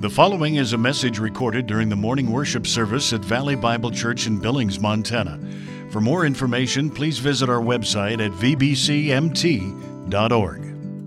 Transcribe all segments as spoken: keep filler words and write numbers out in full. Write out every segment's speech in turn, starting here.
The following is a message recorded during the morning worship service at Valley Bible Church in Billings, Montana. For more information, please visit our website at v b c m t dot org.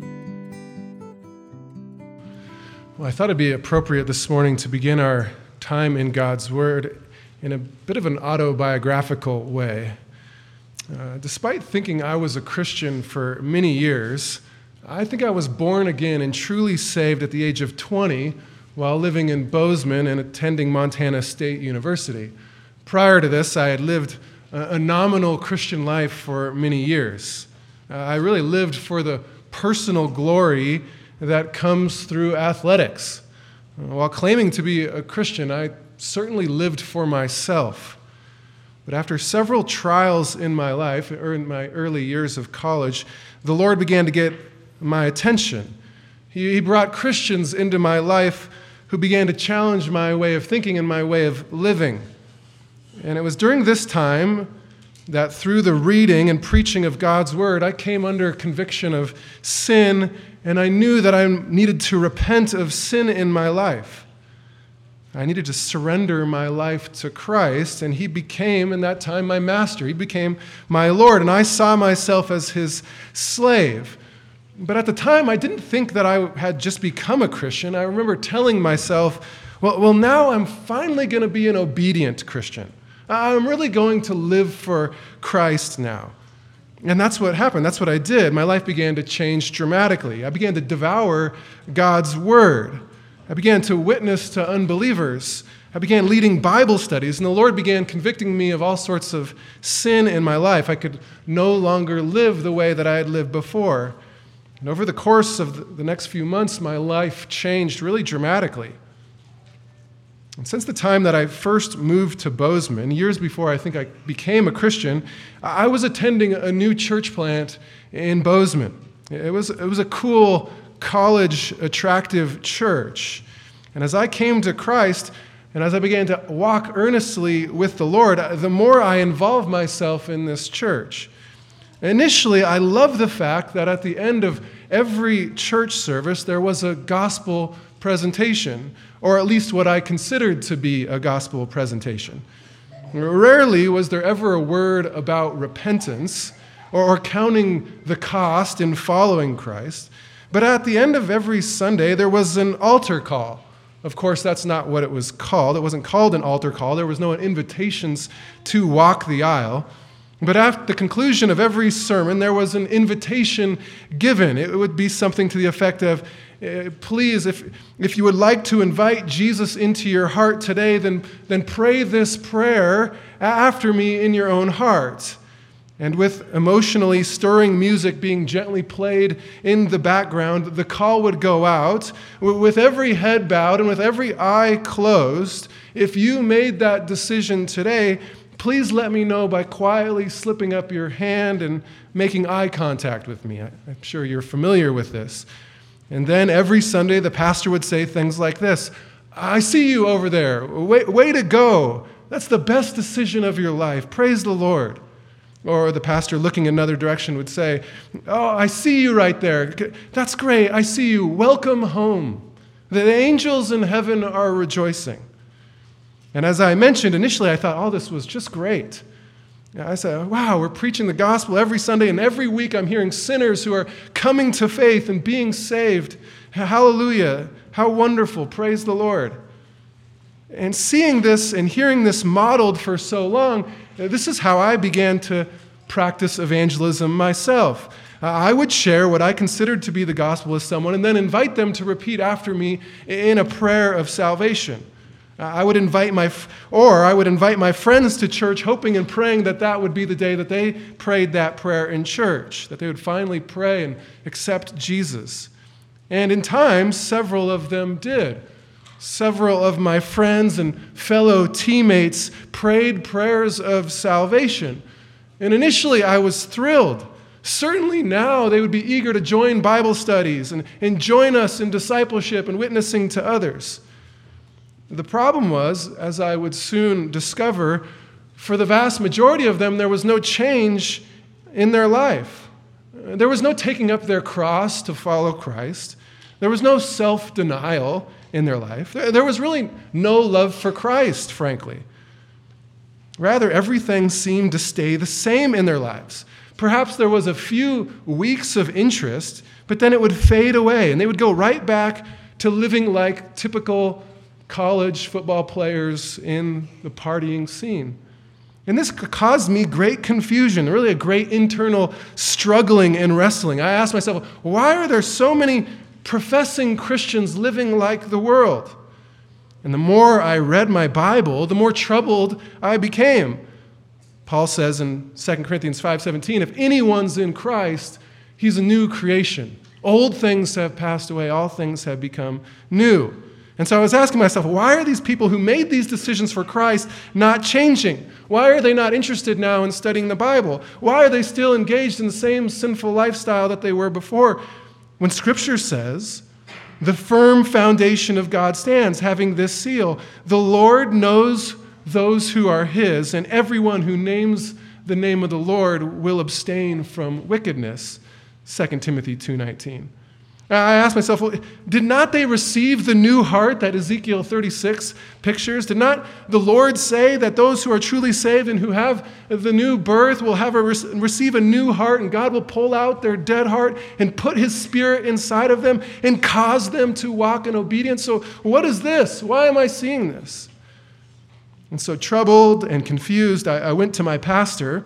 Well, I thought it'd be appropriate this morning to begin our time in God's Word in a bit of an autobiographical way. Uh, despite thinking I was a Christian for many years, I think I was born again and truly saved at the age of twenty while living in Bozeman and attending Montana State University. Prior to this, I had lived a, a nominal Christian life for many years. Uh, I really lived for the personal glory that comes through athletics. Uh, while claiming to be a Christian, I certainly lived for myself. But after several trials in my life, or in my early years of college, the Lord began to get my attention. He, he brought Christians into my life who began to challenge my way of thinking and my way of living. And it was during this time that through the reading and preaching of God's Word, I came under conviction of sin, and I knew that I needed to repent of sin in my life. I needed to surrender my life to Christ, and He became, in that time, my master. He became my Lord, and I saw myself as His slave. But at the time, I didn't think that I had just become a Christian. I remember telling myself, well, well now I'm finally going to be an obedient Christian. I'm really going to live for Christ now. And that's what happened. That's what I did. My life began to change dramatically. I began to devour God's Word. I began to witness to unbelievers. I began leading Bible studies, and the Lord began convicting me of all sorts of sin in my life. I could no longer live the way that I had lived before. And over the course of the next few months, my life changed really dramatically. And since the time that I first moved to Bozeman, years before I think I became a Christian, I was attending a new church plant in Bozeman. It was, it was a cool, college, attractive church. And as I came to Christ, and as I began to walk earnestly with the Lord, the more I involved myself in this church. Initially, I loved the fact that at the end of every church service, there was a gospel presentation, or at least what I considered to be a gospel presentation. Rarely was there ever a word about repentance or, or counting the cost in following Christ, but at the end of every Sunday, there was an altar call. Of course, that's not what it was called. It wasn't called an altar call. There was no invitations to walk the aisle. But at the conclusion of every sermon, there was an invitation given. It would be something to the effect of, please, if, if you would like to invite Jesus into your heart today, then, then pray this prayer after me in your own heart. And with emotionally stirring music being gently played in the background, the call would go out. With every head bowed and with every eye closed, if you made that decision today, please let me know by quietly slipping up your hand and making eye contact with me. I'm sure you're familiar with this. And then every Sunday, the pastor would say things like this: I see you over there. Way, way to go. That's the best decision of your life. Praise the Lord. Or the pastor, looking another direction, would say, oh, I see you right there. That's great. I see you. Welcome home. The angels in heaven are rejoicing. And as I mentioned initially, I thought, oh, this was just great. I said, wow, we're preaching the gospel every Sunday, and every week I'm hearing sinners who are coming to faith and being saved. Hallelujah. How wonderful. Praise the Lord. And seeing this and hearing this modeled for so long, this is how I began to practice evangelism myself. I would share what I considered to be the gospel with someone and then invite them to repeat after me in a prayer of salvation. I would invite my, or I would invite my friends to church, hoping and praying that that would be the day that they prayed that prayer in church, that they would finally pray and accept Jesus. And in time, several of them did. Several of my friends and fellow teammates prayed prayers of salvation. And initially, I was thrilled. Certainly now they would be eager to join Bible studies and, and join us in discipleship and witnessing to others. The problem was, as I would soon discover, for the vast majority of them, there was no change in their life. There was no taking up their cross to follow Christ. There was no self-denial in their life. There was really no love for Christ, frankly. Rather, everything seemed to stay the same in their lives. Perhaps there was a few weeks of interest, but then it would fade away, and they would go right back to living like typical college football players in the partying scene. And this caused me great confusion, really a great internal struggling and wrestling. I asked myself, why are there so many professing Christians living like the world? And the more I read my Bible, the more troubled I became. Paul says in Second Corinthians five seventeen, if anyone's in Christ, he's a new creation. Old things have passed away, all things have become new. And so I was asking myself, why are these people who made these decisions for Christ not changing? Why are they not interested now in studying the Bible? Why are they still engaged in the same sinful lifestyle that they were before? When Scripture says, the firm foundation of God stands, having this seal, the Lord knows those who are his, and everyone who names the name of the Lord will abstain from wickedness. Second Timothy two nineteen. I asked myself, well, did not they receive the new heart that Ezekiel thirty-six pictures? Did not the Lord say that those who are truly saved and who have the new birth will have a, receive a new heart, and God will pull out their dead heart and put his Spirit inside of them and cause them to walk in obedience? So what is this? Why am I seeing this? And so troubled and confused, I, I went to my pastor.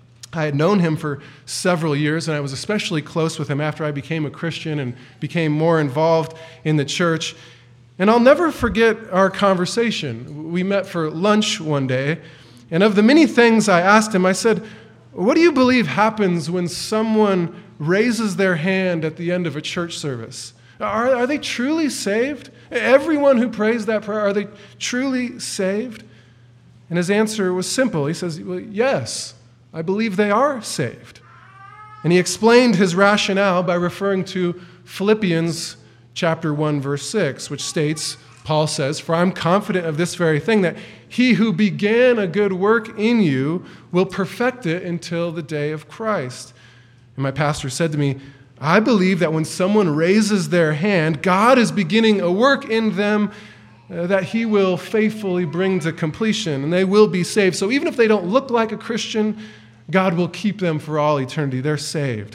I had known him for several years, and I was especially close with him after I became a Christian and became more involved in the church. And I'll never forget our conversation. We met for lunch one day, and of the many things I asked him, I said, what do you believe happens when someone raises their hand at the end of a church service? Are, are they truly saved? Everyone who prays that prayer, are they truly saved? And his answer was simple. He says, well, yes, I believe they are saved. And he explained his rationale by referring to Philippians chapter one, verse six, which states, Paul says, for I'm confident of this very thing, that he who began a good work in you will perfect it until the day of Christ. And my pastor said to me, I believe that when someone raises their hand, God is beginning a work in them Uh, that he will faithfully bring to completion, and they will be saved. So even if they don't look like a Christian, God will keep them for all eternity. They're saved.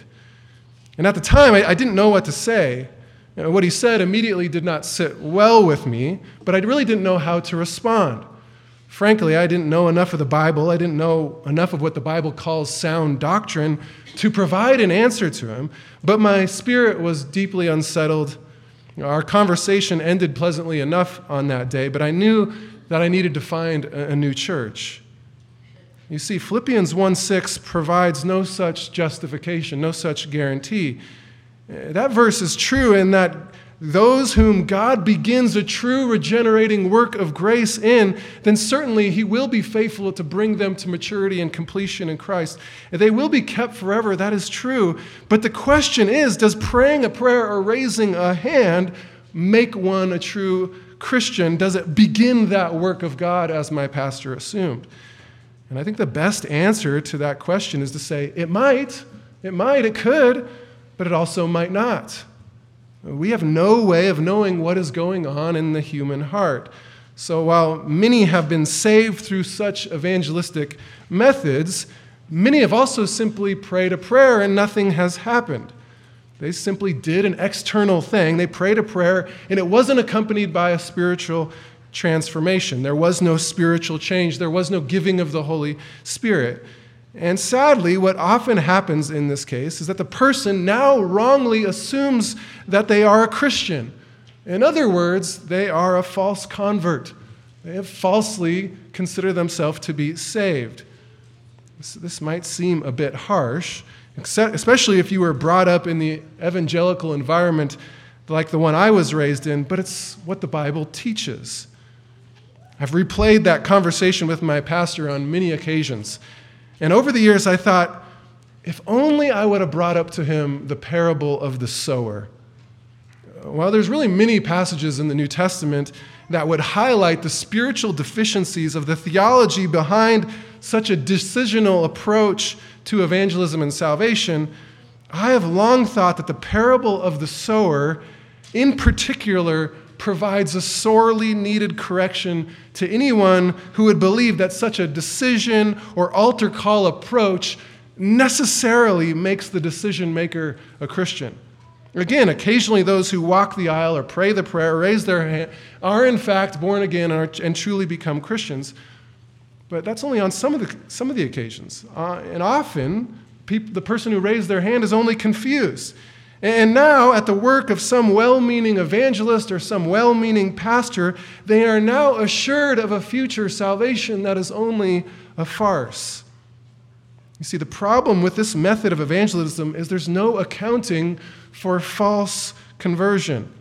And at the time, I, I didn't know what to say. You know, what he said immediately did not sit well with me, but I really didn't know how to respond. Frankly, I didn't know enough of the Bible. I didn't know enough of what the Bible calls sound doctrine to provide an answer to him, but my spirit was deeply unsettled. Our conversation ended pleasantly enough on that day, but I knew that I needed to find a new church. You see, Philippians one six provides no such justification, no such guarantee. That verse is true in that those whom God begins a true regenerating work of grace in, then certainly he will be faithful to bring them to maturity and completion in Christ. They will be kept forever, that is true. But the question is, does praying a prayer or raising a hand make one a true Christian? Does it begin that work of God, as my pastor assumed? And I think the best answer to that question is to say, it might, it might, it could, but it also might not. We have no way of knowing what is going on in the human heart. So while many have been saved through such evangelistic methods, many have also simply prayed a prayer and nothing has happened. They simply did an external thing. They prayed a prayer, and it wasn't accompanied by a spiritual transformation. There was no spiritual change. There was no giving of the Holy Spirit. And sadly, what often happens in this case is that the person now wrongly assumes that they are a Christian. In other words, they are a false convert. They have falsely considered themselves to be saved. This, this might seem a bit harsh, especially if you were brought up in the evangelical environment like the one I was raised in, but it's what the Bible teaches. I've replayed that conversation with my pastor on many occasions. And over the years, I thought, if only I would have brought up to him the parable of the sower. Well, there's really many passages in the New Testament that would highlight the spiritual deficiencies of the theology behind such a decisional approach to evangelism and salvation. I have long thought that the parable of the sower in particular, provides a sorely needed correction to anyone who would believe that such a decision or altar call approach necessarily makes the decision maker a Christian. Again, occasionally those who walk the aisle or pray the prayer, or raise their hand, are in fact born again and, are, and truly become Christians. But that's only on some of the, some of the occasions. Uh, and often, people, the person who raised their hand is only confused. And now, at the work of some well-meaning evangelist or some well-meaning pastor, they are now assured of a future salvation that is only a farce. You see, the problem with this method of evangelism is there's no accounting for false conversion.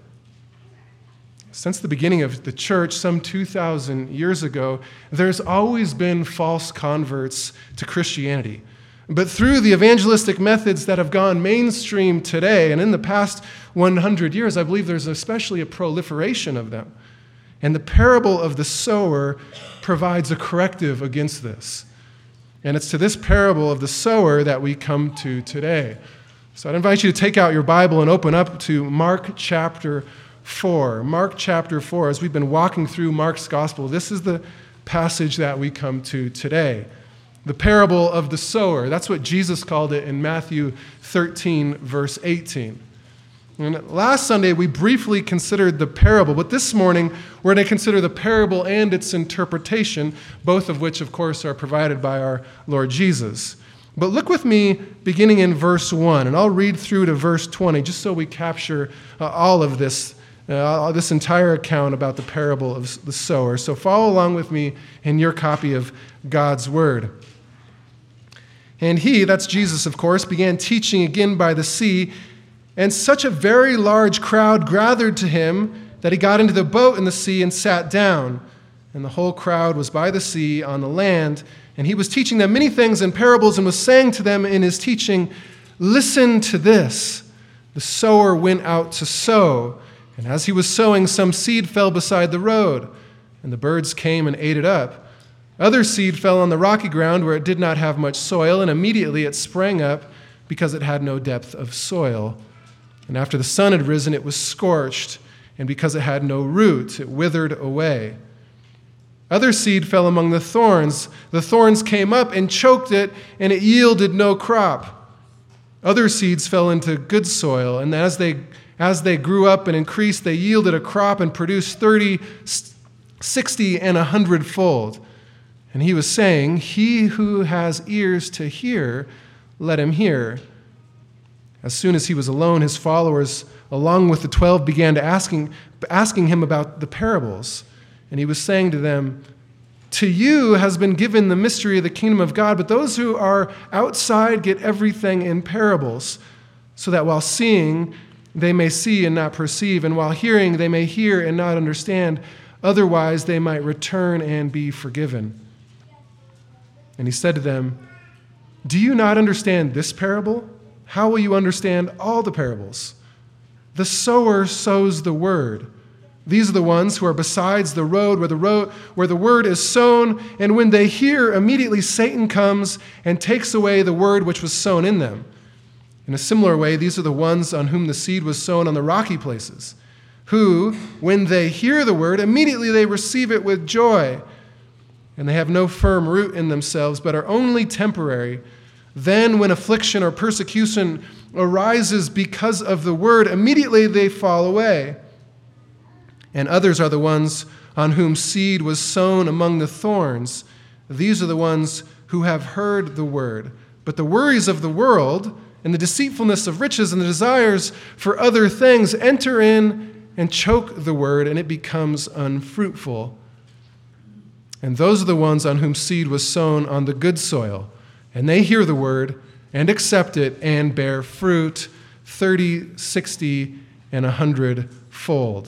Since the beginning of the church, some two thousand years ago, there's always been false converts to Christianity. But through the evangelistic methods that have gone mainstream today, and in the past one hundred years, I believe there's especially a proliferation of them. And the parable of the sower provides a corrective against this. And it's to this parable of the sower that we come to today. So I'd invite you to take out your Bible and open up to Mark chapter four. Mark chapter four, as we've been walking through Mark's gospel, this is the passage that we come to today. The parable of the sower. That's what Jesus called it in Matthew thirteen, verse eighteen. And last Sunday, we briefly considered the parable, but this morning, we're going to consider the parable and its interpretation, both of which, of course, are provided by our Lord Jesus. But look with me beginning in verse one, and I'll read through to verse twenty, just so we capture uh, all of this, uh, this entire account about the parable of the sower. So follow along with me in your copy of God's Word. And he, that's Jesus, of course, began teaching again by the sea, and such a very large crowd gathered to him that he got into the boat in the sea and sat down. And the whole crowd was by the sea on the land, and he was teaching them many things in parables and was saying to them in his teaching, "Listen to this. The sower went out to sow, and as he was sowing, some seed fell beside the road, and the birds came and ate it up. Other seed fell on the rocky ground where it did not have much soil, and immediately it sprang up because it had no depth of soil. And after the sun had risen, it was scorched, and because it had no root, it withered away. Other seed fell among the thorns. The thorns came up and choked it, and it yielded no crop. Other seeds fell into good soil, and as they as they grew up and increased, they yielded a crop and produced thirty, sixty, and a hundredfold." And he was saying, "He who has ears to hear, let him hear." As soon as he was alone, his followers, along with the twelve, began to asking, asking him about the parables. And he was saying to them, "To you has been given the mystery of the kingdom of God, but those who are outside get everything in parables, so that while seeing, they may see and not perceive, and while hearing, they may hear and not understand. Otherwise, they might return and be forgiven." And he said to them, "Do you not understand this parable? How will you understand all the parables? The sower sows the word. These are the ones who are besides the road where the road where the word is sown, and when they hear, immediately Satan comes and takes away the word which was sown in them. In a similar way, these are the ones on whom the seed was sown on the rocky places, who, when they hear the word, immediately they receive it with joy, and they have no firm root in themselves, but are only temporary. Then when affliction or persecution arises because of the word, immediately they fall away. And others are the ones on whom seed was sown among the thorns. These are the ones who have heard the word, but the worries of the world and the deceitfulness of riches and the desires for other things enter in and choke the word, and it becomes unfruitful. And those are the ones on whom seed was sown on the good soil. And they hear the word and accept it and bear fruit thirty, sixty, and a hundred fold."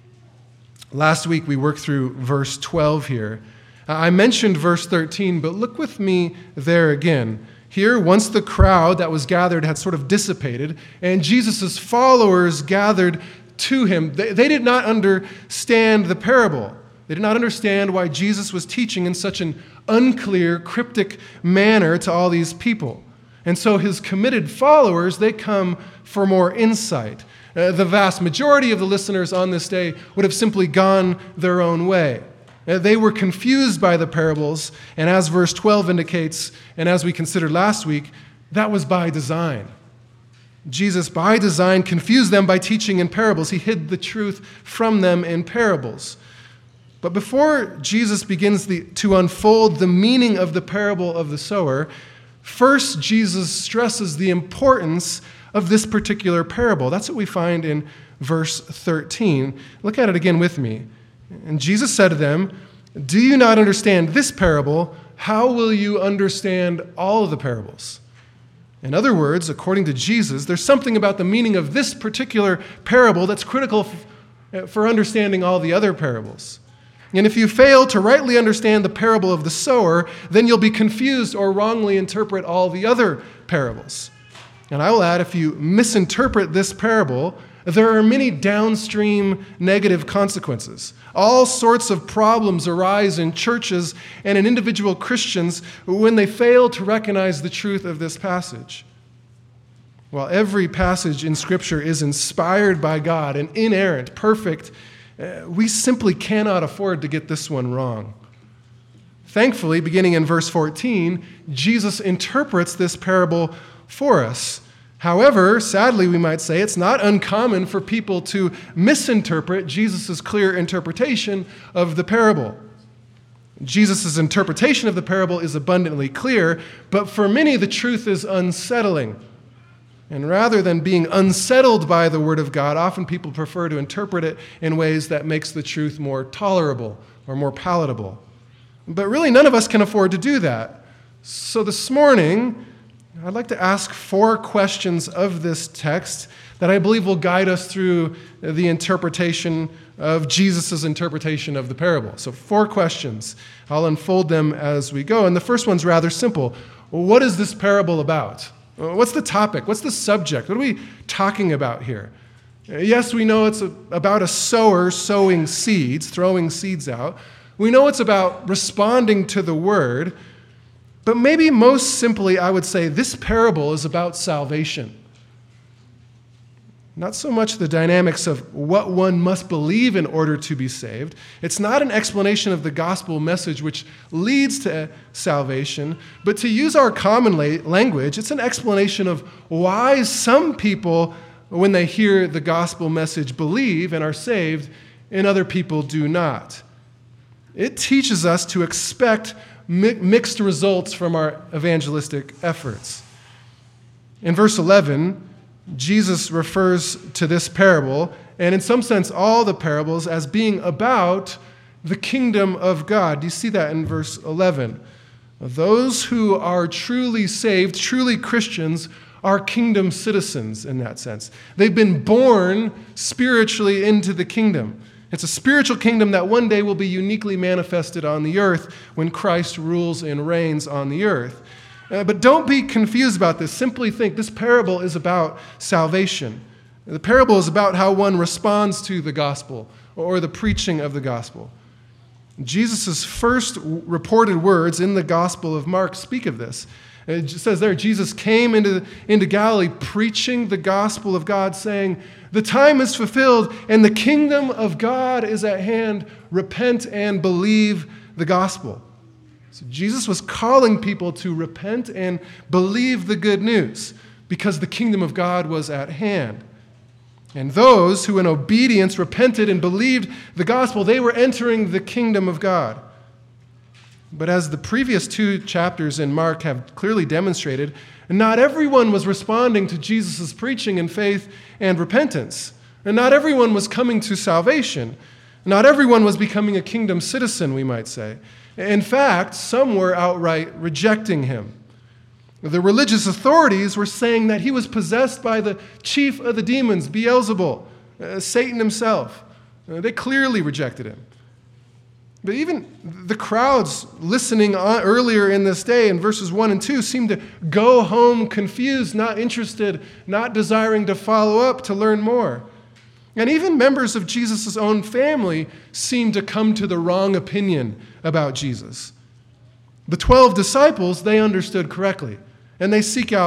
Last week we worked through verse twelve here. I mentioned verse thirteen, but look with me there again. Here, once the crowd that was gathered had sort of dissipated, and Jesus' followers gathered to him, they, they did not understand the parable. They did not understand why Jesus was teaching in such an unclear, cryptic manner to all these people. And so his committed followers, they come for more insight. Uh, the vast majority of the listeners on this day would have simply gone their own way. Uh, they were confused by the parables, and as verse twelve indicates, and as we considered last week, that was by design. Jesus, by design, confused them by teaching in parables. He hid the truth from them in parables. But before Jesus begins the, to unfold the meaning of the parable of the sower, first Jesus stresses the importance of this particular parable. That's what we find in verse thirteen. Look at it again with me. And Jesus said to them, "Do you not understand this parable? How will you understand all of the parables?" In other words, according to Jesus, there's something about the meaning of this particular parable that's critical for understanding all the other parables. And if you fail to rightly understand the parable of the sower, then you'll be confused or wrongly interpret all the other parables. And I will add, if you misinterpret this parable, there are many downstream negative consequences. All sorts of problems arise in churches and in individual Christians when they fail to recognize the truth of this passage. While every passage in Scripture is inspired by God and inerrant, perfect, we simply cannot afford to get this one wrong. Thankfully, beginning in verse fourteen, Jesus interprets this parable for us. However, sadly, we might say, it's not uncommon for people to misinterpret Jesus' clear interpretation of the parable. Jesus' interpretation of the parable is abundantly clear, but for many, the truth is unsettling. And rather than being unsettled by the Word of God, often people prefer to interpret it in ways that makes the truth more tolerable or more palatable. But really, none of us can afford to do that. So this morning, I'd like to ask four questions of this text that I believe will guide us through the interpretation of Jesus' interpretation of the parable. So four questions. I'll unfold them as we go. And the first one's rather simple. What is this parable about? What's the topic? What's the subject? What are we talking about here? Yes, we know it's a, about a sower sowing seeds, throwing seeds out. We know it's about responding to the word. But maybe most simply, I would say this parable is about salvation. Not so much the dynamics of what one must believe in order to be saved. It's not an explanation of the gospel message which leads to salvation, but to use our common la- language, it's an explanation of why some people, when they hear the gospel message, believe and are saved, and other people do not. It teaches us to expect mi- mixed results from our evangelistic efforts. In verse eleven, Jesus refers to this parable, and in some sense all the parables, as being about the kingdom of God. Do you see that in verse eleven? Those who are truly saved, truly Christians, are kingdom citizens in that sense. They've been born spiritually into the kingdom. It's a spiritual kingdom that one day will be uniquely manifested on the earth when Christ rules and reigns on the earth. Uh, but don't be confused about this. Simply think this parable is about salvation. The parable is about how one responds to the gospel or the preaching of the gospel. Jesus' first reported words in the Gospel of Mark speak of this. It says there, Jesus came into, into Galilee preaching the gospel of God, saying, "The time is fulfilled and the kingdom of God is at hand. Repent and believe the gospel." So Jesus was calling people to repent and believe the good news because the kingdom of God was at hand. And those who in obedience repented and believed the gospel, they were entering the kingdom of God. But as the previous two chapters in Mark have clearly demonstrated, not everyone was responding to Jesus' preaching in faith and repentance. And not everyone was coming to salvation. Not everyone was becoming a kingdom citizen, we might say. In fact, some were outright rejecting him. The religious authorities were saying that he was possessed by the chief of the demons, Beelzebul, uh, Satan himself. Uh, they clearly rejected him. But even the crowds listening on earlier in this day in verses one and two seemed to go home confused, not interested, not desiring to follow up to learn more. And even members of Jesus' own family seemed to come to the wrong opinion about Jesus. The twelve disciples, they understood correctly, and they seek out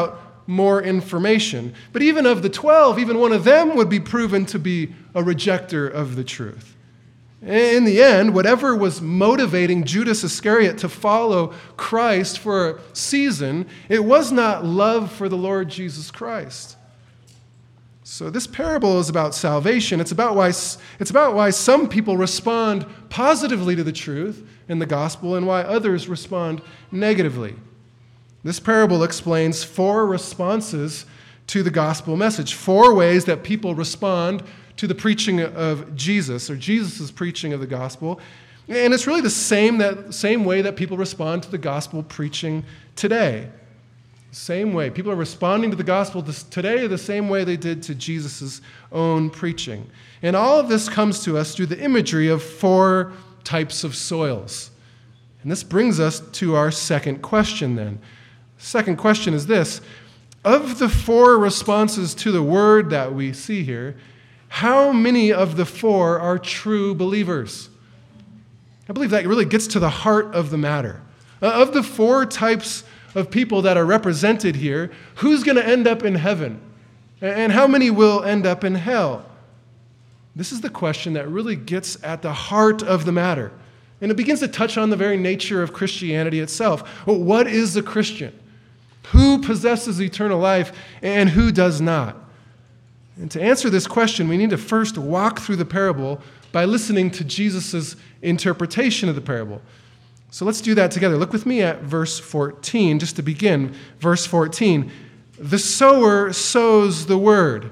more information. But even of the twelve, even one of them would be proven to be a rejecter of the truth. In the end, whatever was motivating Judas Iscariot to follow Christ for a season, it was not love for the Lord Jesus Christ. So this parable is about salvation. It's about why, it's about why some people respond positively to the truth in the gospel and why others respond negatively. This parable explains four responses to the gospel message, four ways that people respond to the preaching of Jesus, or Jesus' preaching of the gospel. And it's really the same, that, same way that people respond to the gospel preaching today. Same way. People are responding to the gospel today the same way they did to Jesus' own preaching. And all of this comes to us through the imagery of four types of soils. And this brings us to our second question then. Second question is this: of the four responses to the word that we see here, how many of the four are true believers? I believe that really gets to the heart of the matter. Uh, of the four types of people that are represented here, who's going to end up in heaven? And how many will end up in hell? This is the question that really gets at the heart of the matter. And it begins to touch on the very nature of Christianity itself. Well, what is a Christian? Who possesses eternal life and who does not? And to answer this question, we need to first walk through the parable by listening to Jesus' interpretation of the parable. So let's do that together. Look with me at verse fourteen, just to begin. Verse fourteen, the sower sows the word.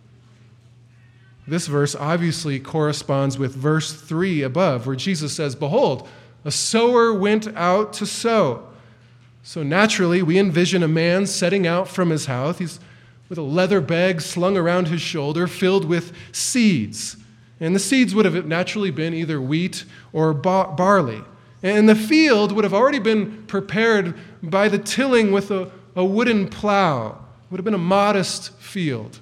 This verse obviously corresponds with verse three above, where Jesus says, behold, a sower went out to sow. So naturally, we envision a man setting out from his house. He's with a leather bag slung around his shoulder filled with seeds. And the seeds would have naturally been either wheat or bar- barley. And the field would have already been prepared by the tilling with a, a wooden plow. It would have been a modest field.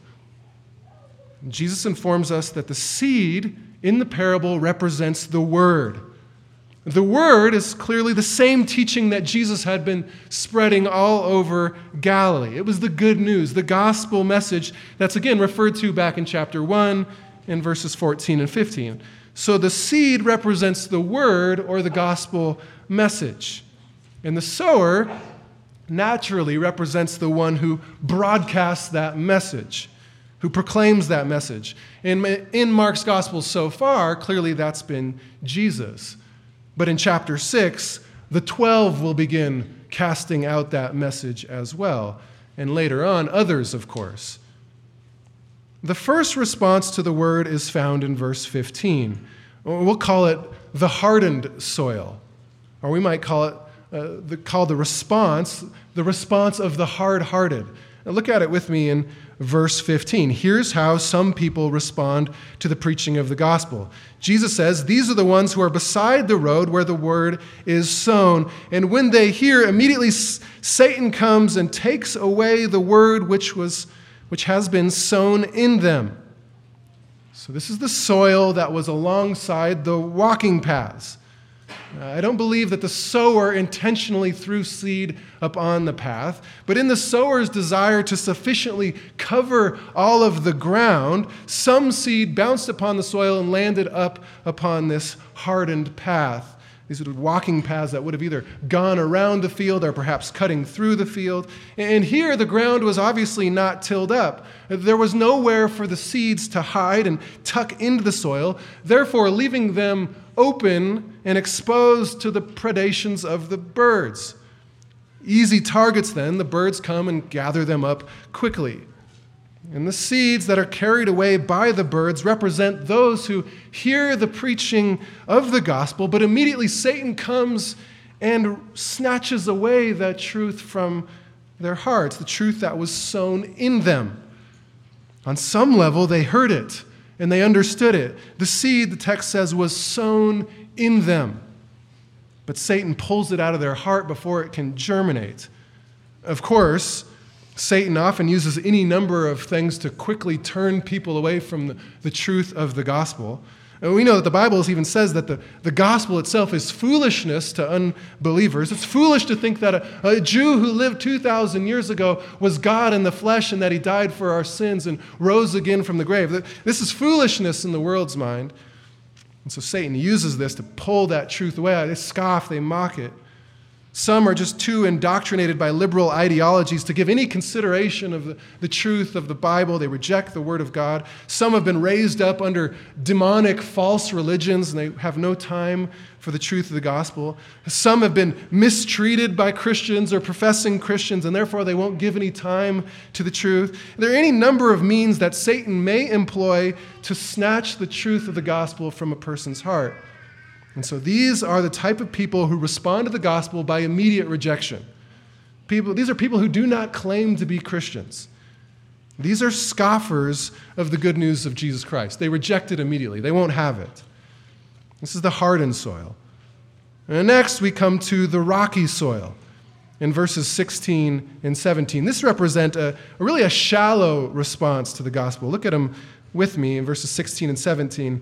And Jesus informs us that the seed in the parable represents the word. The word is clearly the same teaching that Jesus had been spreading all over Galilee. It was the good news, the gospel message that's again referred to back in chapter one in verses fourteen and fifteen. So the seed represents the word or the gospel message. And the sower naturally represents the one who broadcasts that message, who proclaims that message. In, in Mark's gospel so far, clearly that's been Jesus. But in chapter six, the twelve will begin casting out that message as well. And later on, others, of course. The first response to the word is found in verse fifteen. We'll call it the hardened soil. Or we might call it uh, the, call the response, the response of the hard-hearted. Now look at it with me in verse fifteen. Here's how some people respond to the preaching of the gospel. Jesus says, these are the ones who are beside the road where the word is sown. And when they hear, immediately Satan comes and takes away the word which was, which has been sown in them. So this is the soil that was alongside the walking paths. I don't believe that the sower intentionally threw seed upon the path, but in the sower's desire to sufficiently cover all of the ground, some seed bounced upon the soil and landed up upon this hardened path. These were walking paths that would have either gone around the field or perhaps cutting through the field. And here the ground was obviously not tilled up. There was nowhere for the seeds to hide and tuck into the soil, therefore leaving them open and exposed to the predations of the birds. Easy targets then, the birds come and gather them up quickly. And the seeds that are carried away by the birds represent those who hear the preaching of the gospel, but immediately Satan comes and snatches away that truth from their hearts, the truth that was sown in them. On some level, they heard it and they understood it. The seed, the text says, was sown in them. But Satan pulls it out of their heart before it can germinate. Of course, Satan often uses any number of things to quickly turn people away from the, the truth of the gospel. And we know that the Bible even says that the, the gospel itself is foolishness to unbelievers. It's foolish to think that a, a Jew who lived two thousand years ago was God in the flesh and that he died for our sins and rose again from the grave. This is foolishness in the world's mind. And so Satan uses this to pull that truth away. They scoff, they mock it. Some are just too indoctrinated by liberal ideologies to give any consideration of the, the truth of the Bible. They reject the Word of God. Some have been raised up under demonic false religions, and they have no time for the truth of the gospel. Some have been mistreated by Christians or professing Christians, and therefore they won't give any time to the truth. There are any number of means that Satan may employ to snatch the truth of the gospel from a person's heart. And so these are the type of people who respond to the gospel by immediate rejection. People, these are people who do not claim to be Christians. These are scoffers of the good news of Jesus Christ. They reject it immediately. They won't have it. This is the hardened soil. And next we come to the rocky soil in verses sixteen and seventeen. This represents a, a really a shallow response to the gospel. Look at them with me in verses sixteen and seventeen.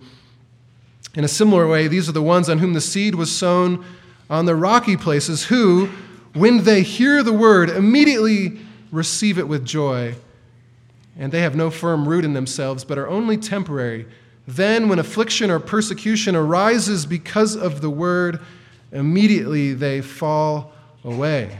In a similar way, these are the ones on whom the seed was sown on the rocky places, who, when they hear the word, immediately receive it with joy. And they have no firm root in themselves, but are only temporary. Then, when affliction or persecution arises because of the word, immediately they fall away.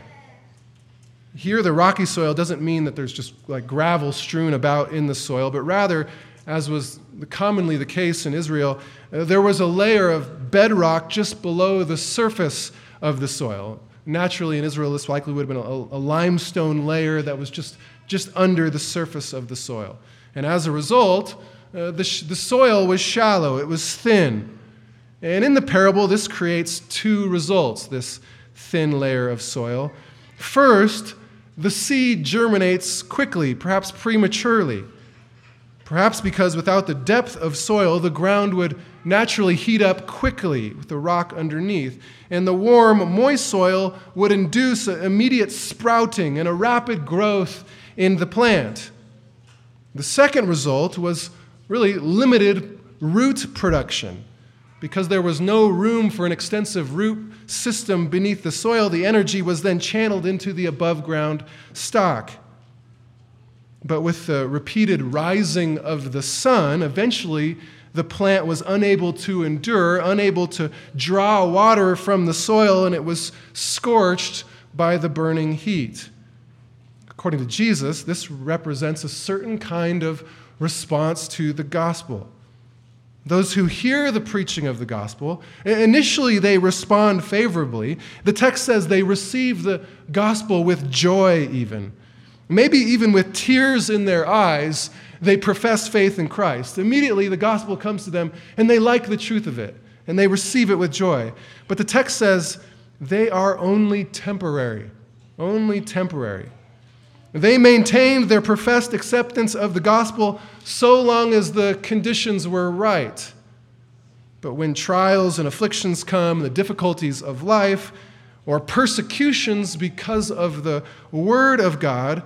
Here, the rocky soil doesn't mean that there's just like gravel strewn about in the soil, but rather, as was commonly the case in Israel, uh, there was a layer of bedrock just below the surface of the soil. Naturally, in Israel, this likely would have been a, a limestone layer that was just, just under the surface of the soil. And as a result, uh, the, sh- the soil was shallow, it was thin. And in the parable, this creates two results, this thin layer of soil. First, the seed germinates quickly, perhaps prematurely. Perhaps because without the depth of soil, the ground would naturally heat up quickly with the rock underneath. And the warm, moist soil would induce an immediate sprouting and a rapid growth in the plant. The second result was really limited root production. Because there was no room for an extensive root system beneath the soil, the energy was then channeled into the above-ground stock. But with the repeated rising of the sun, eventually the plant was unable to endure, unable to draw water from the soil, and it was scorched by the burning heat. According to Jesus, this represents a certain kind of response to the gospel. Those who hear the preaching of the gospel, initially they respond favorably. The text says they receive the gospel with joy even. Maybe even with tears in their eyes, they profess faith in Christ. Immediately, the gospel comes to them, and they like the truth of it, and they receive it with joy. But the text says they are only temporary, only temporary. They maintained their professed acceptance of the gospel so long as the conditions were right. But when trials and afflictions come, the difficulties of life, or persecutions because of the word of God,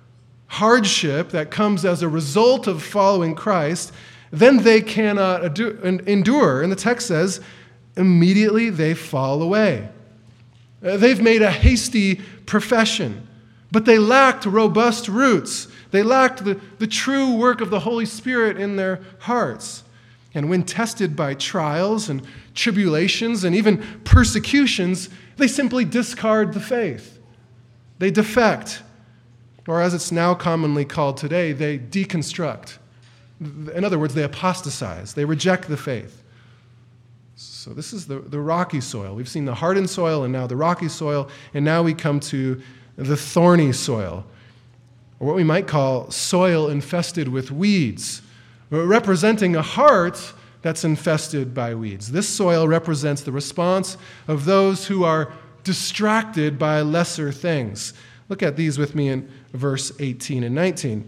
hardship that comes as a result of following Christ, then they cannot endure. And the text says, immediately they fall away. They've made a hasty profession, but they lacked robust roots. They lacked the, the true work of the Holy Spirit in their hearts. And when tested by trials and tribulations and even persecutions, they simply discard the faith. They defect. Or as it's now commonly called today, they deconstruct. In other words, they apostatize. They reject the faith. So this is the, the rocky soil. We've seen the hardened soil and now the rocky soil, and now we come to the thorny soil, or what we might call soil infested with weeds, representing a heart that's infested by weeds. This soil represents the response of those who are distracted by lesser things. Look at these with me in verse eighteen and nineteen.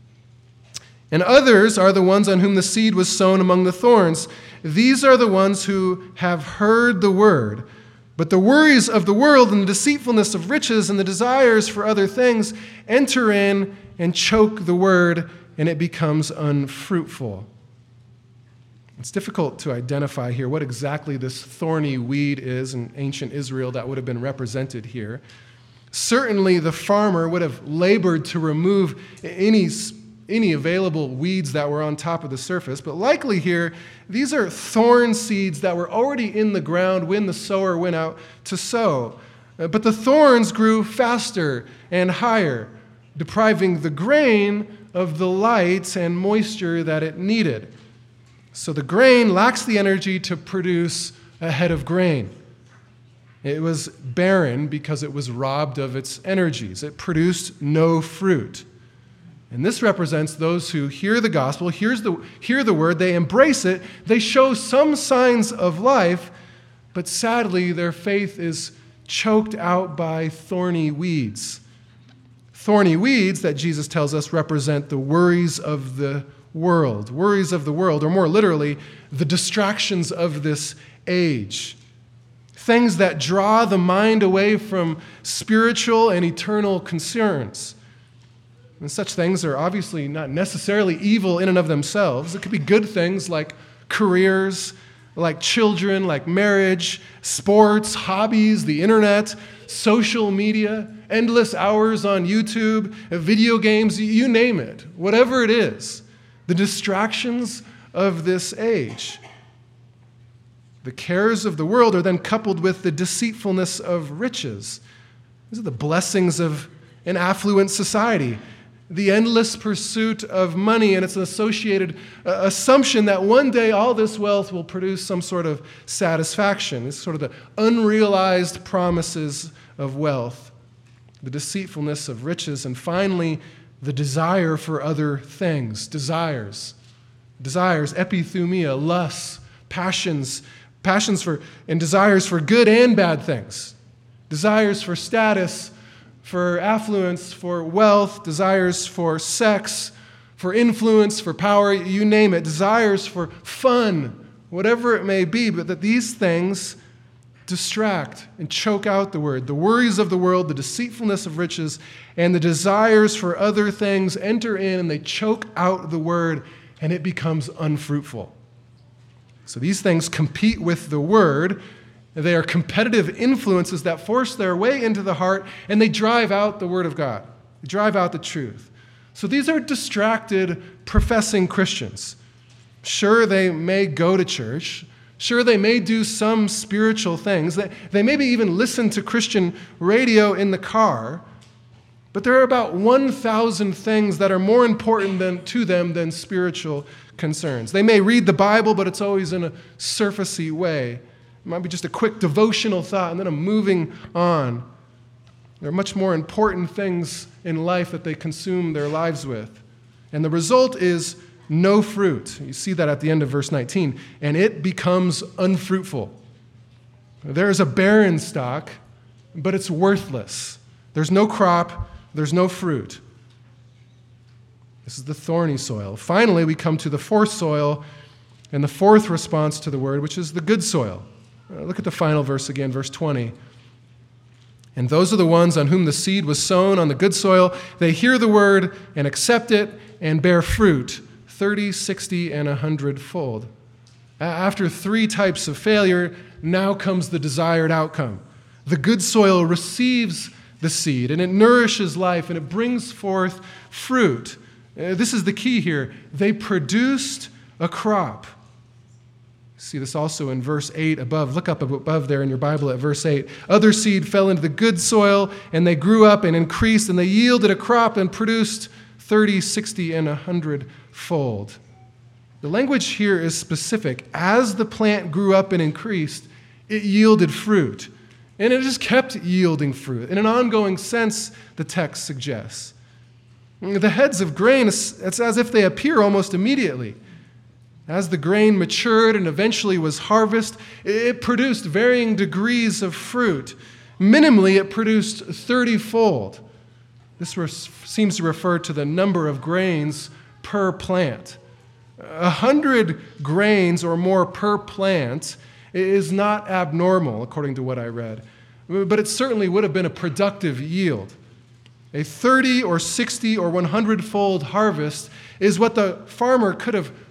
And others are the ones on whom the seed was sown among the thorns. These are the ones who have heard the word, but the worries of the world and the deceitfulness of riches and the desires for other things enter in and choke the word, and it becomes unfruitful. It's difficult to identify here what exactly this thorny weed is in ancient Israel that would have been represented here. Certainly, the farmer would have labored to remove any, any available weeds that were on top of the surface, but likely here, these are thorn seeds that were already in the ground when the sower went out to sow. But the thorns grew faster and higher, depriving the grain of the light and moisture that it needed. So the grain lacks the energy to produce a head of grain. It was barren because it was robbed of its energies. It produced no fruit. And this represents those who hear the gospel, hears the, hear the word, they embrace it, they show some signs of life, but sadly their faith is choked out by thorny weeds. Thorny weeds that Jesus tells us represent the worries of the world, worries of the world, or more literally, the distractions of this age. Things that draw the mind away from spiritual and eternal concerns. And such things are obviously not necessarily evil in and of themselves. It could be good things like careers, like children, like marriage, sports, hobbies, the internet, social media, endless hours on YouTube, video games, you name it, whatever it is. The distractions of this age. The cares of the world are then coupled with the deceitfulness of riches. These are the blessings of an affluent society. The endless pursuit of money and its associated uh, assumption that one day all this wealth will produce some sort of satisfaction. It's sort of the unrealized promises of wealth, the deceitfulness of riches, and finally, the desire for other things, desires, desires, epithumia, lusts, passions, passions for and desires for good and bad things, desires for status, for affluence, for wealth, desires for sex, for influence, for power, you name it, desires for fun, whatever it may be, but that these things distract and choke out the word. The worries of the world, the deceitfulness of riches, and the desires for other things enter in and they choke out the word, and it becomes unfruitful. So these things compete with the word. They are competitive influences that force their way into the heart, and they drive out the word of God. They drive out the truth. So these are distracted, professing Christians. Sure, they may go to church. Sure, they may do some spiritual things. They, they maybe even listen to Christian radio in the car. But there are about one thousand things that are more important than, to them than spiritual concerns. They may read the Bible, but it's always in a surfacey way. It might be just a quick devotional thought and then a moving on. There are much more important things in life that they consume their lives with. And the result is no fruit. You see that at the end of verse nineteen. And it becomes unfruitful. There is a barren stock, but it's worthless. There's no crop. There's no fruit. This is the thorny soil. Finally, we come to the fourth soil and the fourth response to the word, which is the good soil. Uh, look at the final verse again, verse twenty. And those are the ones on whom the seed was sown on the good soil. They hear the word and accept it and bear fruit, thirty, sixty, and a hundredfold. After three types of failure, now comes the desired outcome. The good soil receives the seed, and it nourishes life, and it brings forth fruit. Uh, this is the key here. They produced a crop. See this also in verse eight above. Look up above there in your Bible at verse eight. Other seed fell into the good soil, and they grew up and increased, and they yielded a crop and produced thirty, sixty, and a hundredfold. The language here is specific. As the plant grew up and increased, it yielded fruit. And it just kept yielding fruit. In an ongoing sense, the text suggests. The heads of grain, it's as if they appear almost immediately. As the grain matured and eventually was harvested, it produced varying degrees of fruit. Minimally, it produced thirty-fold. This seems to refer to the number of grains per plant. A hundred grains or more per plant is not abnormal, according to what I read. But it certainly would have been a productive yield. A thirty or sixty or one hundred fold harvest is what the farmer could have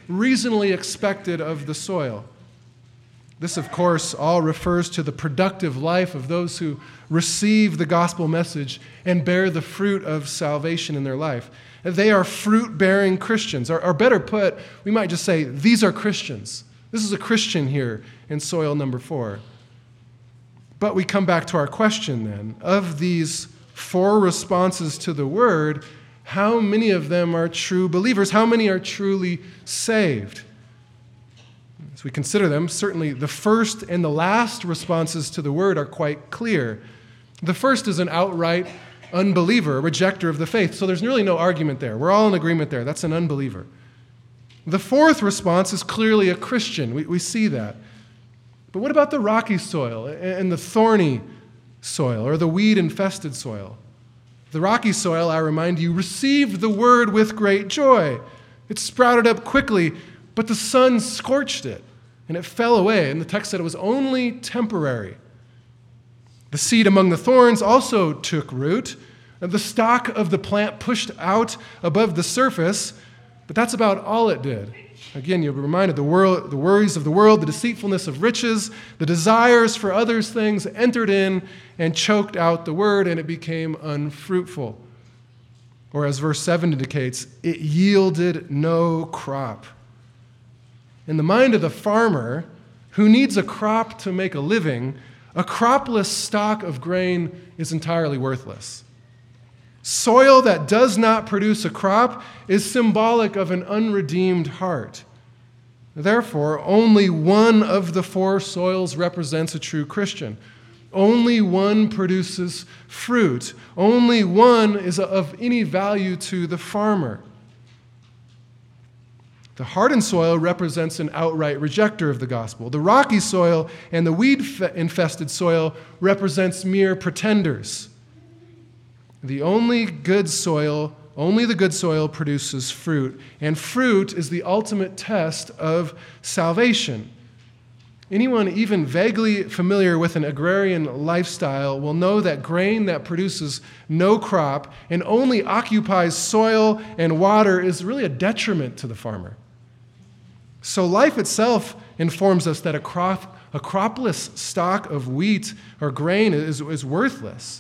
reasonably expected of the soil. This, of course, all refers to the productive life of those who receive the gospel message and bear the fruit of salvation in their life. They are fruit-bearing Christians. Or, or better put, we might just say, these are Christians. This is a Christian here in soil number four. But we come back to our question then. Of these four responses to the word, how many of them are true believers? How many are truly saved? As we consider them, certainly the first and the last responses to the word are quite clear. The first is an outright unbeliever, a rejecter of the faith. So there's really no argument there. We're all in agreement there. That's an unbeliever. The fourth response is clearly a Christian. We, we see that. But what about the rocky soil and the thorny soil or the weed-infested soil? The rocky soil, I remind you, received the word with great joy. It sprouted up quickly, but the sun scorched it, and it fell away. And the text said it was only temporary. The seed among the thorns also took root. The stalk of the plant pushed out above the surface, but that's about all it did. Again, you'll be reminded the, world, the worries of the world, the deceitfulness of riches, the desires for others' things entered in and choked out the word, and it became unfruitful. Or as verse seven indicates, it yielded no crop. In the mind of the farmer who needs a crop to make a living, a cropless stalk of grain is entirely worthless. Soil that does not produce a crop is symbolic of an unredeemed heart. Therefore, only one of the four soils represents a true Christian. Only one produces fruit. Only one is of any value to the farmer. The hardened soil represents an outright rejecter of the gospel. The rocky soil and the weed-infested soil represents mere pretenders. The only good soil, only the good soil produces fruit, and fruit is the ultimate test of salvation. Anyone even vaguely familiar with an agrarian lifestyle will know that grain that produces no crop and only occupies soil and water is really a detriment to the farmer. So life itself informs us that a crop, a cropless stalk of wheat or grain is, is worthless.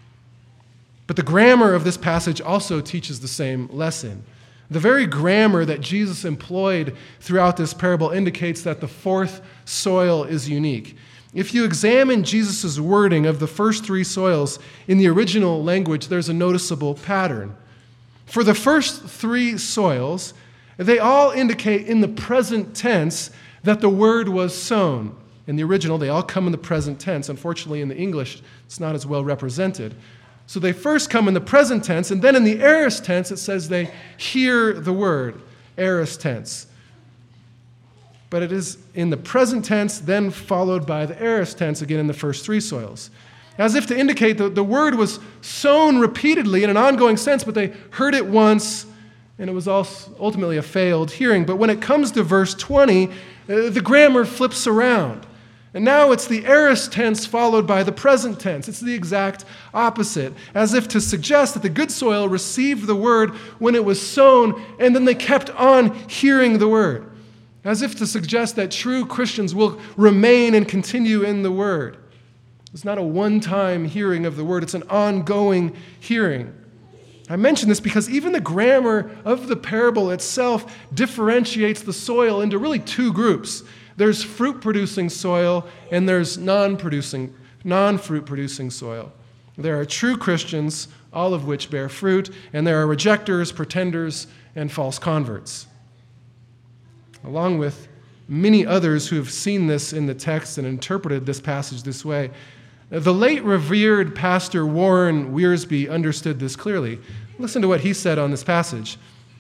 But the grammar of this passage also teaches the same lesson. The very grammar that Jesus employed throughout this parable indicates that the fourth soil is unique. If you examine Jesus' wording of the first three soils in the original language, there's a noticeable pattern. For the first three soils, they all indicate in the present tense that the word was sown. In the original, they all come in the present tense. Unfortunately, in the English, it's not as well represented. So they first come in the present tense, and then in the aorist tense, it says they hear the word, aorist tense. But it is in the present tense, then followed by the aorist tense again in the first three soils. As if to indicate that the word was sown repeatedly in an ongoing sense, but they heard it once, and it was ultimately a failed hearing. But when it comes to verse twenty, the grammar flips around. And now it's the aorist tense followed by the present tense. It's the exact opposite, as if to suggest that the good soil received the word when it was sown, and then they kept on hearing the word, as if to suggest that true Christians will remain and continue in the word. It's not a one-time hearing of the word, it's an ongoing hearing. I mention this because even the grammar of the parable itself differentiates the soil into really two groups. There's fruit-producing soil, and there's non-producing, non-fruit-producing soil. There are true Christians, all of which bear fruit, and there are rejectors, pretenders, and false converts. Along with many others who have seen this in the text and interpreted this passage this way, the late revered pastor Warren Wiersbe understood this clearly. Listen to what he said on this passage.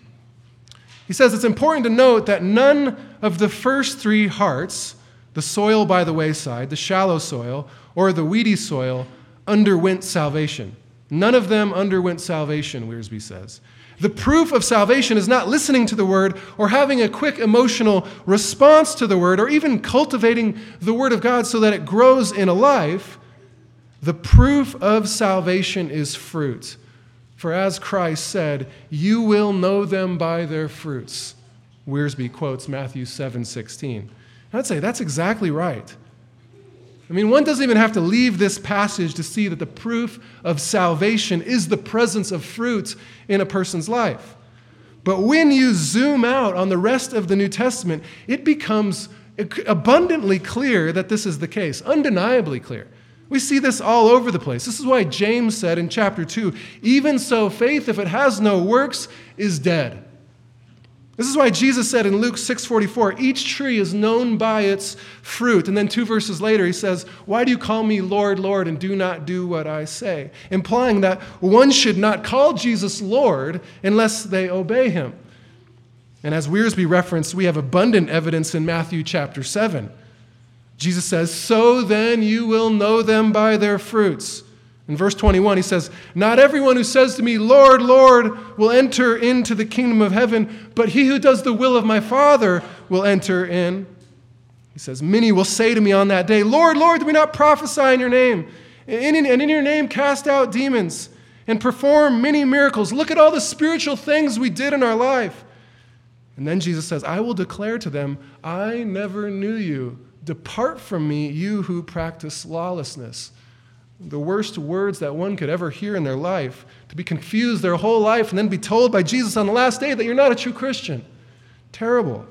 He says it's important to note that none of the first three hearts, the soil by the wayside, the shallow soil, or the weedy soil, underwent salvation. None of them underwent salvation, Wiersbe says. The proof of salvation is not listening to the word or having a quick emotional response to the word or even cultivating the word of God so that it grows in a life. The proof of salvation is fruit. For as Christ said, you will know them by their fruits. Wiersbe quotes Matthew seven sixteen. I'd say that's exactly right. I mean, one doesn't even have to leave this passage to see that the proof of salvation is the presence of fruit in a person's life. But when you zoom out on the rest of the New Testament, it becomes abundantly clear that this is the case, undeniably clear. We see this all over the place. This is why James said in chapter two, even so faith, if it has no works, is dead. This is why Jesus said in Luke six forty-four, each tree is known by its fruit. And then two verses later, he says, why do you call me Lord, Lord, and do not do what I say? Implying that one should not call Jesus Lord unless they obey him. And as Wiersbe referenced, we have abundant evidence in Matthew chapter seven. Jesus says, so then you will know them by their fruits. In verse twenty-one, he says, not everyone who says to me, Lord, Lord, will enter into the kingdom of heaven, but he who does the will of my Father will enter in. He says, many will say to me on that day, Lord, Lord, did we not prophesy in your name? And in, and in your name cast out demons and perform many miracles. Look at all the spiritual things we did in our life. And then Jesus says, I will declare to them, I never knew you. Depart from me, you who practice lawlessness. The worst words that one could ever hear in their life, to be confused their whole life and then be told by Jesus on the last day that you're not a true Christian. Terrible.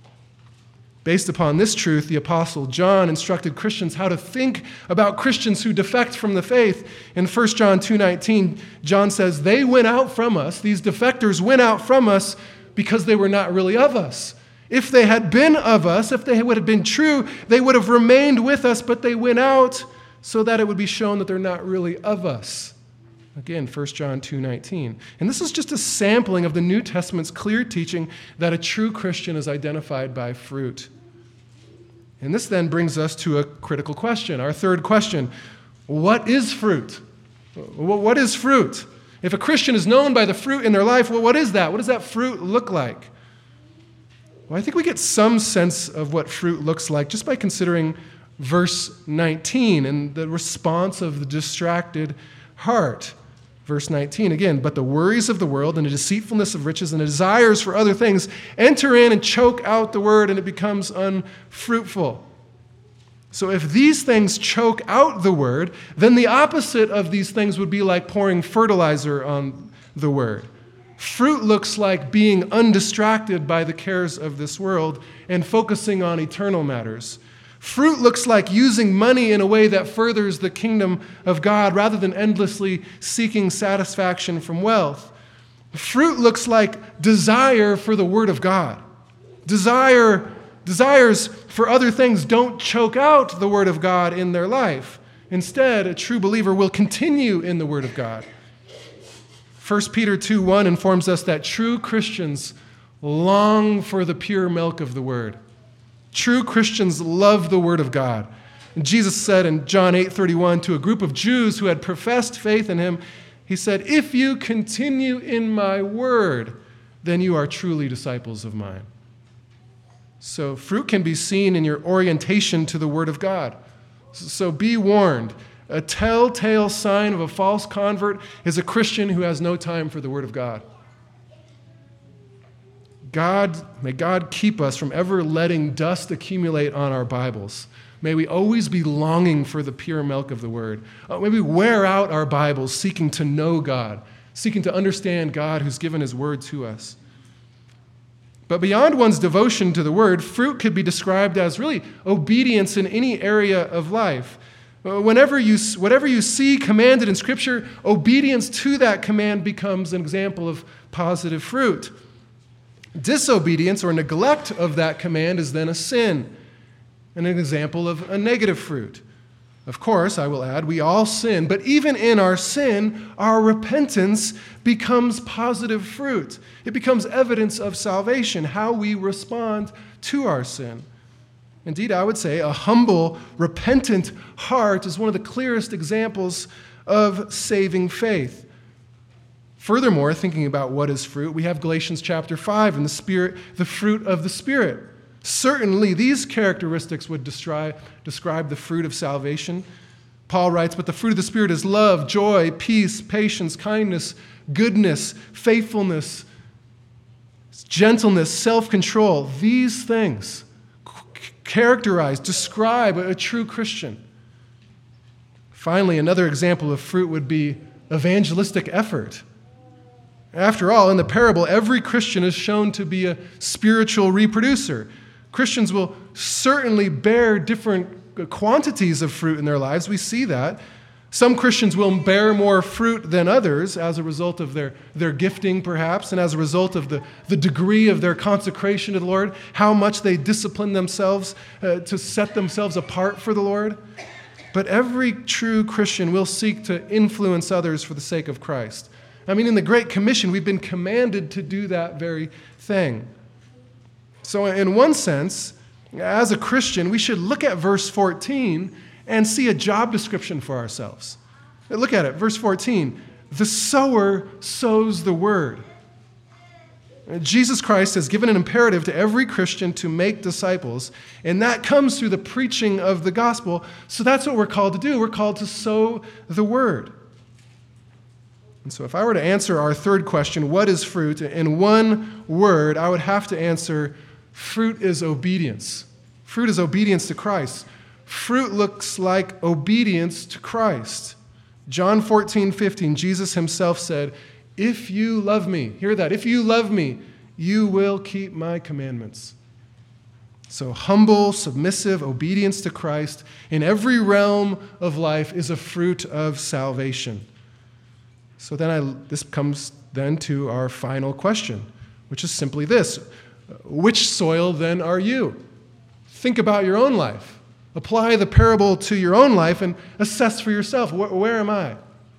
Based upon this truth, the Apostle John instructed Christians how to think about Christians who defect from the faith. In First John two nineteen, John says, they went out from us, these defectors went out from us because they were not really of us. If they had been of us, if they would have been true, they would have remained with us, but they went out so that it would be shown that they're not really of us. Again, First John two nineteen. And this is just a sampling of the New Testament's clear teaching that a true Christian is identified by fruit. And this then brings us to a critical question, our third question. What is fruit? What is fruit? If a Christian is known by the fruit in their life, well, what is that? What does that fruit look like? Well, I think we get some sense of what fruit looks like just by considering verse nineteen and the response of the distracted heart. Verse nineteen, again, but the worries of the world and the deceitfulness of riches and the desires for other things enter in and choke out the word, and it becomes unfruitful. So if these things choke out the word, then the opposite of these things would be like pouring fertilizer on the word. Fruit looks like being undistracted by the cares of this world and focusing on eternal matters. Fruit looks like using money in a way that furthers the kingdom of God rather than endlessly seeking satisfaction from wealth. Fruit looks like desire for the Word of God. Desire, desires for other things don't choke out the Word of God in their life. Instead, a true believer will continue in the Word of God. First Peter two one informs us that true Christians long for the pure milk of the Word. True Christians love the Word of God. And Jesus said in John eight thirty-one to a group of Jews who had professed faith in him, he said, if you continue in my word, then you are truly disciples of mine. So fruit can be seen in your orientation to the Word of God. So be warned. A telltale sign of a false convert is a Christian who has no time for the Word of God. God, may God keep us from ever letting dust accumulate on our Bibles. May we always be longing for the pure milk of the Word. Uh, may we wear out our Bibles seeking to know God, seeking to understand God who's given His Word to us. But beyond one's devotion to the Word, fruit could be described as really obedience in any area of life. Uh, whenever you, whatever you see commanded in Scripture, obedience to that command becomes an example of positive fruit. Disobedience or neglect of that command is then a sin and an example of a negative fruit. Of course, I will add, we all sin, but even in our sin, our repentance becomes positive fruit. It becomes evidence of salvation, how we respond to our sin. Indeed, I would say a humble, repentant heart is one of the clearest examples of saving faith. Furthermore, thinking about what is fruit, we have Galatians chapter five and the Spirit, the fruit of the Spirit. Certainly, these characteristics would describe, describe the fruit of salvation. Paul writes, but the fruit of the Spirit is love, joy, peace, patience, kindness, goodness, faithfulness, gentleness, self-control, these things characterize, describe a true Christian. Finally, another example of fruit would be evangelistic effort. After all, in the parable, every Christian is shown to be a spiritual reproducer. Christians will certainly bear different quantities of fruit in their lives. We see that. Some Christians will bear more fruit than others as a result of their, their gifting, perhaps, and as a result of the, the degree of their consecration to the Lord, how much they discipline themselves uh, to set themselves apart for the Lord. But every true Christian will seek to influence others for the sake of Christ. I mean, in the Great Commission, we've been commanded to do that very thing. So in one sense, as a Christian, we should look at verse fourteen and see a job description for ourselves. Look at it, verse fourteen. The sower sows the word. Jesus Christ has given an imperative to every Christian to make disciples, and that comes through the preaching of the gospel. So that's what we're called to do. We're called to sow the word. And so if I were to answer our third question, what is fruit, in one word, I would have to answer, fruit is obedience. Fruit is obedience to Christ. Fruit looks like obedience to Christ. John fourteen fifteen, Jesus himself said, if you love me, hear that, if you love me, you will keep my commandments. So humble, submissive obedience to Christ in every realm of life is a fruit of salvation. So then I, this comes then to our final question, which is simply this. Which soil then are you? Think about your own life. Apply the parable to your own life and assess for yourself, where, where am I?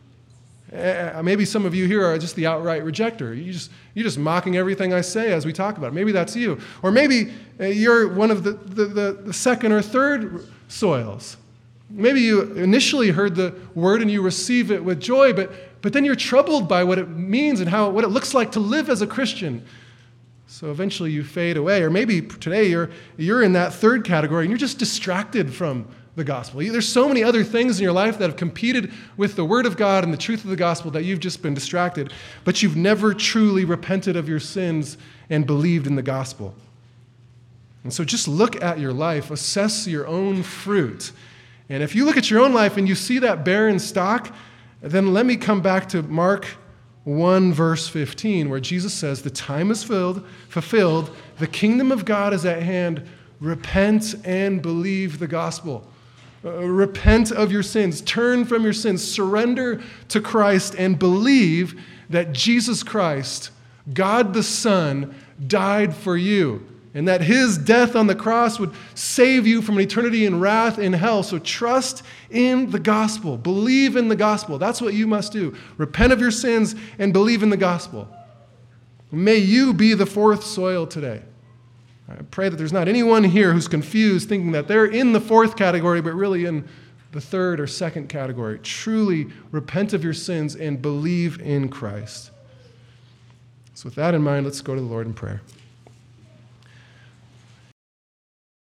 Uh, maybe some of you here are just the outright rejecter. You just, you're just mocking everything I say as we talk about it. Maybe that's you. Or maybe uh, you're one of the, the, the, the second or third soils. Maybe you initially heard the word and you receive it with joy, but, but then you're troubled by what it means and how what it looks like to live as a Christian. So eventually you fade away. Or maybe today you're, you're in that third category and you're just distracted from the gospel. There's so many other things in your life that have competed with the word of God and the truth of the gospel that you've just been distracted, but you've never truly repented of your sins and believed in the gospel. And so just look at your life, assess your own fruit. And if you look at your own life and you see that barren stock, then let me come back to Mark one verse fifteen, where Jesus says, the time is filled, fulfilled, the kingdom of God is at hand, repent and believe the gospel. Uh, repent of your sins, turn from your sins, surrender to Christ, and believe that Jesus Christ, God the Son, died for you, and that his death on the cross would save you from an eternity in wrath in hell. So trust in the gospel. Believe in the gospel. That's what you must do. Repent of your sins and believe in the gospel. May you be the fourth soil today. I pray that there's not anyone here who's confused, thinking that they're in the fourth category, but really in the third or second category. Truly repent of your sins and believe in Christ. So with that in mind, let's go to the Lord in prayer.